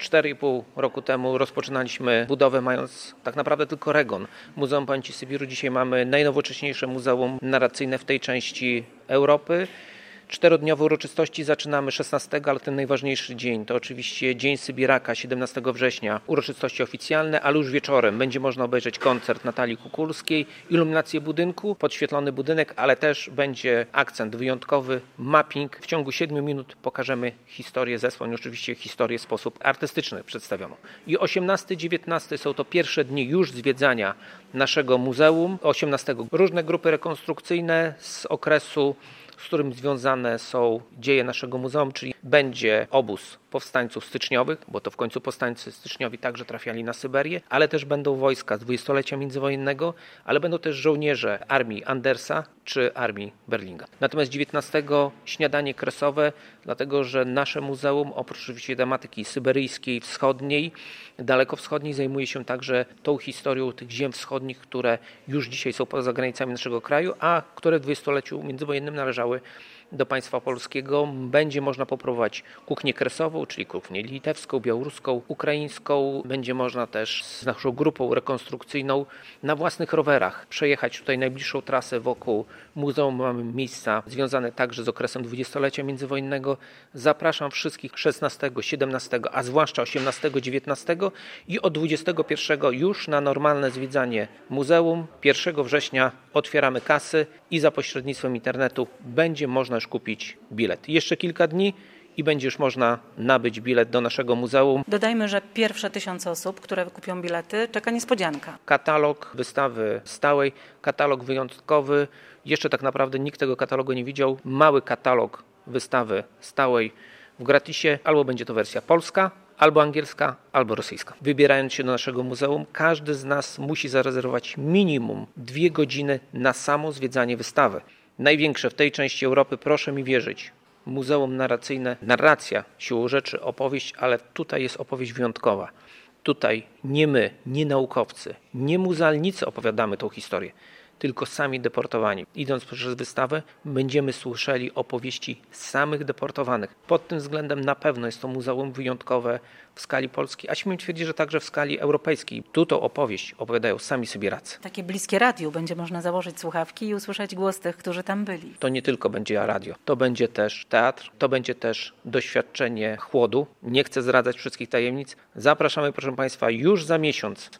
4,5 roku temu rozpoczynaliśmy budowę, mając tak naprawdę tylko REGON. Muzeum Pamięci Sybiru. Dzisiaj mamy najnowocześniejsze muzeum narracyjne w tej części Europy. 4-dniowe uroczystości zaczynamy 16, ale ten najważniejszy dzień to oczywiście Dzień Sybiraka, 17 września. Uroczystości oficjalne, ale już wieczorem będzie można obejrzeć koncert Natalii Kukulskiej, iluminację budynku, podświetlony budynek, ale też będzie akcent wyjątkowy, mapping. W ciągu 7 minut pokażemy historię zesłań, oczywiście historię w sposób artystyczny przedstawioną. I 18-19 są to pierwsze dni już zwiedzania naszego muzeum. 18 różne grupy rekonstrukcyjne z okresu, z którym związane są dzieje naszego muzeum, czyli będzie obóz powstańców styczniowych, bo to w końcu powstańcy styczniowi także trafiali na Syberię, ale też będą wojska z dwudziestolecia międzywojennego, ale będą też żołnierze armii Andersa czy armii Berlinga. Natomiast 19 śniadanie kresowe, dlatego że nasze muzeum oprócz oczywiście tematyki syberyjskiej, wschodniej, dalekowschodniej zajmuje się także tą historią tych ziem wschodnich, które już dzisiaj są poza granicami naszego kraju, a które w dwudziestoleciu międzywojennym należały do państwa polskiego. Będzie można popróbować kuchnię kresową, czyli kuchnię litewską, białoruską, ukraińską. Będzie można też z naszą grupą rekonstrukcyjną na własnych rowerach przejechać tutaj najbliższą trasę wokół muzeum. Mamy miejsca związane także z okresem dwudziestolecia międzywojennego. Zapraszam wszystkich 16, 17, a zwłaszcza 18, 19 i od 21 już na normalne zwiedzanie muzeum. 1 września otwieramy kasy i za pośrednictwem internetu będzie można już kupić bilet. Jeszcze kilka dni i będzie już można nabyć bilet do naszego muzeum. Dodajmy, że pierwsze 1000 osób, które kupią bilety, czeka niespodzianka. Katalog wystawy stałej, katalog wyjątkowy. Jeszcze tak naprawdę nikt tego katalogu nie widział. Mały katalog wystawy stałej w gratisie. Albo będzie to wersja polska, albo angielska, albo rosyjska. Wybierając się do naszego muzeum, każdy z nas musi zarezerwować minimum 2 godziny na samo zwiedzanie wystawy. Największe w tej części Europy, proszę mi wierzyć, muzeum narracyjne, narracja siłą rzeczy, opowieść, ale tutaj jest opowieść wyjątkowa. Tutaj nie my, nie naukowcy, nie muzealnicy opowiadamy tą historię, tylko sami deportowani. Idąc przez wystawę będziemy słyszeli opowieści samych deportowanych. Pod tym względem na pewno jest to muzeum wyjątkowe w skali Polski, a śmiem twierdzić, że także w skali europejskiej. Tu tą opowieść opowiadają sami Sybiracy. Takie bliskie radiu, będzie można założyć słuchawki i usłyszeć głos tych, którzy tam byli. To nie tylko będzie radio, to będzie też teatr, to będzie też doświadczenie chłodu. Nie chcę zdradzać wszystkich tajemnic. Zapraszamy, proszę Państwa, już za miesiąc